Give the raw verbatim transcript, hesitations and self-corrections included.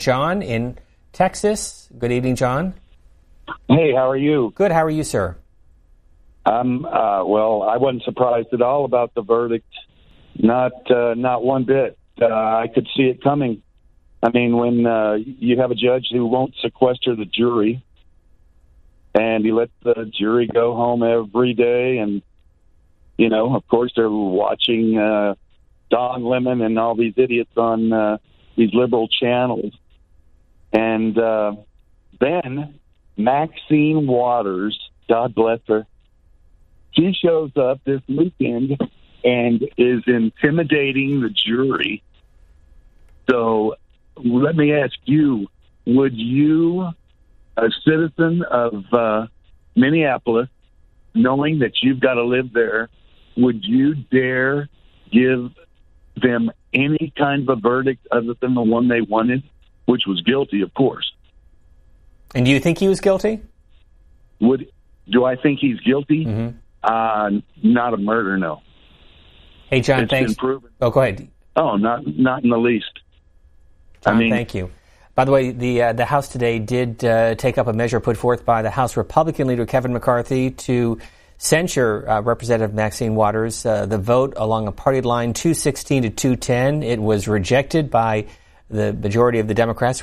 John in Texas. Good evening, John. Hey, how are you? Good. How are you, sir? Um, uh, well, I wasn't surprised at all about the verdict. Not, uh, not one bit. Uh, I could see it coming. I mean, when uh, you have a judge who won't sequester the jury, and he lets the jury go home every day, and you know, of course, they're watching uh, Don Lemon and all these idiots on uh, these liberal channels, and uh, then Maxine Waters, God bless her, she shows up this weekend and is intimidating the jury. So let me ask you, would you, a citizen of uh, Minneapolis, knowing that you've got to live there, would you dare give them any kind of a verdict other than the one they wanted, which was guilty, of course? And do you think he was guilty? Would do I think he's guilty? Mm-hmm. Uh, not a murder, no. Hey, John, It's thanks. been proven. Oh, go ahead. Oh, not not in the least. John, I mean, thank you. By the way, the uh, the House today did uh, take up a measure put forth by the House Republican leader Kevin McCarthy to censure uh, Representative Maxine Waters. Uh, the vote along a party line, two sixteen to two ten. It was rejected by the majority of the Democrats.